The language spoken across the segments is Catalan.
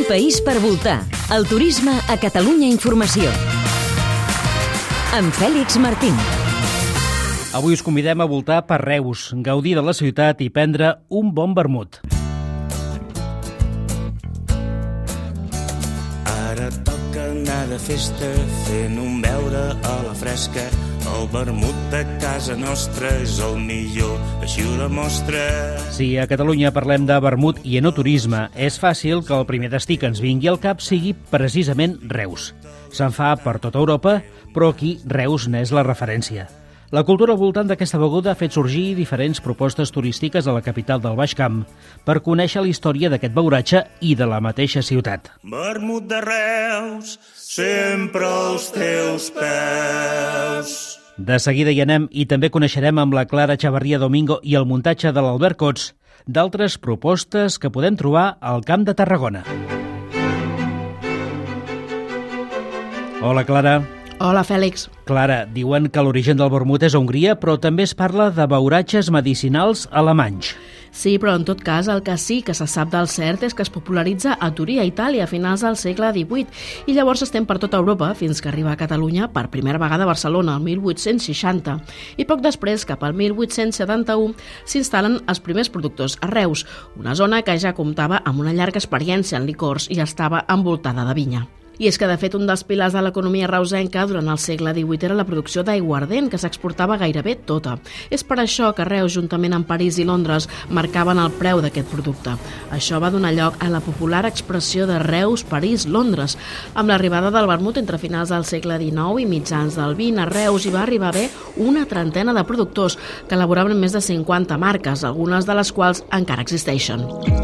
Un país per voltar. El turisme a Catalunya Informació. Amb Fèlix Martín. Avui us convidem a voltar per Reus, gaudir de la ciutat i prendre un bon vermut. Ara toca anar de festa fent un beure a la fresca. El vermut de casa nostra és el millor, així ho demostra. Si a Catalunya parlem de vermut i enoturisme, és fàcil que el primer destí que ens vingui al cap sigui precisament Reus. Se'n fa per tota Europa, però aquí Reus n'és la referència. La cultura al voltant d'aquesta beguda ha fet sorgir diferents propostes turístiques a la capital del Baix Camp per conèixer la història d'aquest beuratge i de la mateixa ciutat. Vermut de Reus, sempre als teus peus. De seguida hi anem i també coneixerem amb la Clara Chavarria Domingo i el muntatge de l'Albert Cots d'altres propostes que podem trobar al Camp de Tarragona. Hola, Clara. Hola, Fèlix. Clara, diuen que l'origen del vermut és a Hongria, però també es parla de beuratges medicinals alemanys. Sí, però en tot cas el que sí que se sap del cert és que es popularitza a Turí, a Itàlia, a finals del segle XVIII, i llavors estem per tota Europa fins que arriba a Catalunya per primera vegada a Barcelona, el 1860. I poc després, cap al 1871, s'instal·len els primers productors a Reus, una zona que ja comptava amb una llarga experiència en licors i estava envoltada de vinya. I és que, de fet, un dels pilars de l'economia reusenca durant el segle XVIII era la producció d'aiguardent, que s'exportava gairebé tota. És per això que Reus, juntament amb París i Londres, marcaven el preu d'aquest producte. Això va donar lloc a la popular expressió de Reus, París, Londres. Amb l'arribada del vermut entre finals del segle XIX i mitjans del XX, a Reus hi va arribar a haver una trentena de productors que elaboraven més de 50 marques, algunes de les quals encara existeixen.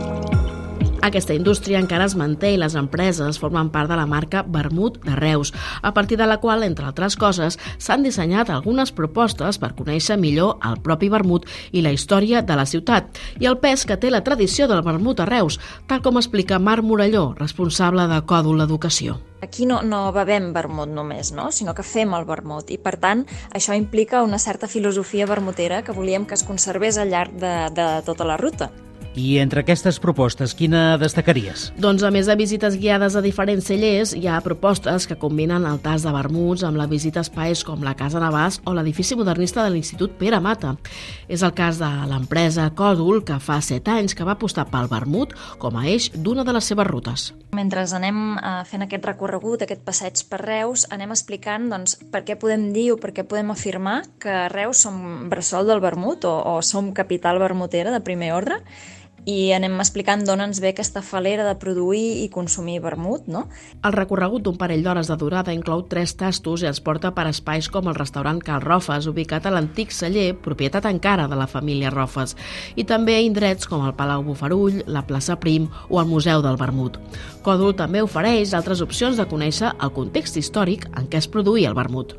Aquesta indústria encara es manté i les empreses formen part de la marca Vermut de Reus, a partir de la qual, entre altres coses, s'han dissenyat algunes propostes per conèixer millor el propi vermut i la història de la ciutat, i el pes que té la tradició del vermut a Reus, tal com explica Marc Morelló, responsable de Còdul Educació. Aquí no bevem vermut només, no? Sinó que fem el vermut i, per tant, això implica una certa filosofia vermutera que volíem que es conservés al llarg de tota la ruta. I entre aquestes propostes, quina destacaries? Doncs, a més de visites guiades a diferents cellers, hi ha propostes que combinen el tas de vermuts amb la visita a espais com la Casa Navàs o l'edifici modernista de l'Institut Pere Mata. És el cas de l'empresa Còdul, que fa 7 anys que va apostar pel vermut com a eix d'una de les seves rutes. Mentre anem fent aquest recorregut, aquest passeig per Reus, anem explicant per què podem dir o per què podem afirmar que a Reus som bressol del vermut o som capital vermutera de primer ordre, i anem explicant d'on ens ve aquesta falera de produir i consumir vermut, no? El recorregut d'un parell d'hores de durada inclou 3 tastos i ens porta per espais com el restaurant Cal Rofes, ubicat a l'antic celler, propietat encara de la família Rofes, i també a indrets com el Palau Bofarull, la plaça Prim o el Museu del Vermut. Còdul també ofereix altres opcions de conèixer el context històric en què es produïa el vermut.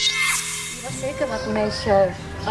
Va ser que va conèixer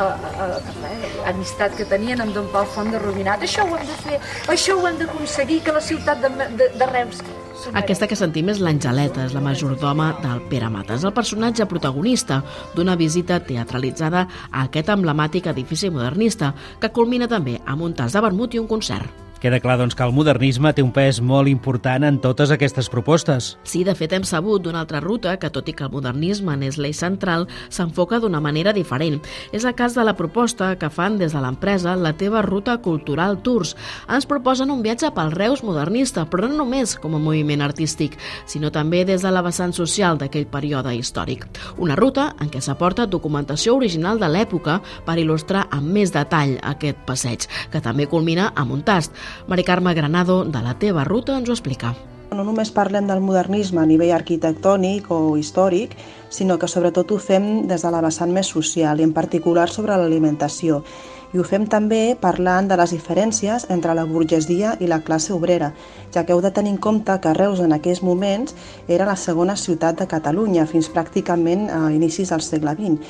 amistat que tenien amb Don Pau Font de Rubinat. Això ho hem de fer, això ho hem d'aconseguir, que la ciutat de Reus... Aquesta que sentim és l'Angeleta, és la majordoma del Pere Mata. És el personatge protagonista d'una visita teatralitzada a aquest emblemàtic edifici modernista, que culmina també amb un tas de vermut i un concert. Queda clar, doncs, que el modernisme té un pes molt important en totes aquestes propostes. Sí, de fet, hem sabut d'una altra ruta que, tot i que el modernisme n'és l'eix central, s'enfoca d'una manera diferent. És el cas de la proposta que fan des de l'empresa La Teva Ruta Cultural Tours. Ens proposen un viatge pel Reus modernista, però no només com a moviment artístic, sinó també des de la vessant social d'aquell període històric. Una ruta en què s'aporta documentació original de l'època per il·lustrar amb més detall aquest passeig, que també culmina amb un tast. Mari Carme Granado, de La Teva Ruta, ens ho explica. No només parlem del modernisme a nivell arquitectònic o històric, sinó que sobretot ho fem des de la vessant més social i en particular sobre l'alimentació. I ho fem també parlant de les diferències entre la burgesia i la classe obrera, ja que heu de tenir en compte que Reus en aquells moments era la segona ciutat de Catalunya, fins pràcticament a inicis del segle XX.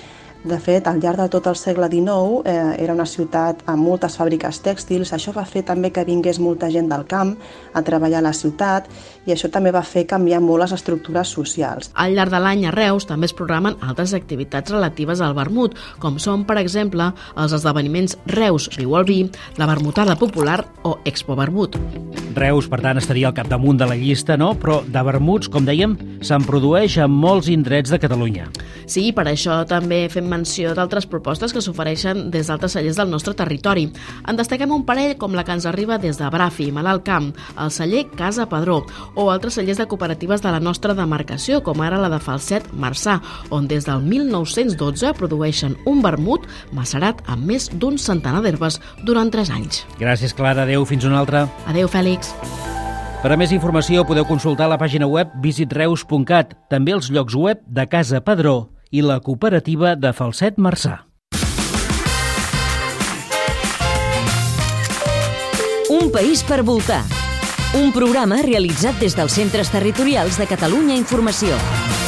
De fet, al llarg de tot el segle XIX era una ciutat amb moltes fàbriques tèxtils. Això va fer també que vingués molta gent del camp a treballar a la ciutat i això també va fer canviar molt les estructures socials. Al llarg de l'any a Reus també es programen altres activitats relatives al vermut, com són, per exemple, els esdeveniments Reus Riu al Vi, la vermutada popular o Expo Vermut. Reus, per tant, estaria al capdamunt de la llista, no? Però de vermuts, com dèiem, se'n produeix a molts indrets de Catalunya. Sí, per això també fem menció d'altres propostes que s'ofereixen des d'altres cellers del nostre territori. En destaquem un parell com la que ens arriba des de Brafi, Malalt Camp, el celler Casa Padró, o altres cellers de cooperatives de la nostra demarcació, com ara la de Falset Marçà, on des del 1912 produeixen un vermut macerat amb més d'un centenar d'herbes durant 3 anys. Gràcies, Clara. Adéu, fins una altra. Adéu, Fèlix. Per a més informació podeu consultar la pàgina web visitreus.cat, també els llocs web de Casa Padró i la cooperativa de Falset Marçà. Un país per voltar. Un programa realitzat des dels Centres Territorials de Catalunya Informació.